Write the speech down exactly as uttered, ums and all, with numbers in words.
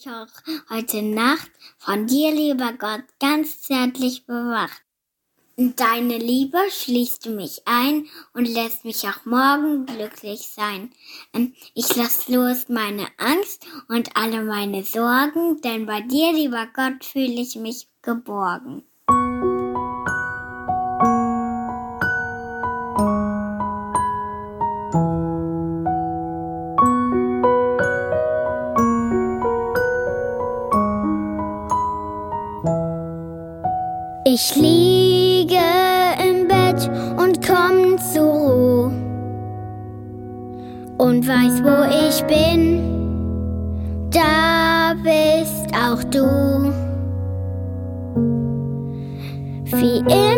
mich auch heute Nacht von dir, lieber Gott, ganz zärtlich bewacht. In deine Liebe schließt du mich ein und lässt mich auch morgen glücklich sein. Ich lass los meine Angst und alle meine Sorgen, denn bei dir, lieber Gott, fühle ich mich geborgen. Ich liege im Bett und komm zur Ruhe und weiß, wo ich bin, da bist auch du. Wie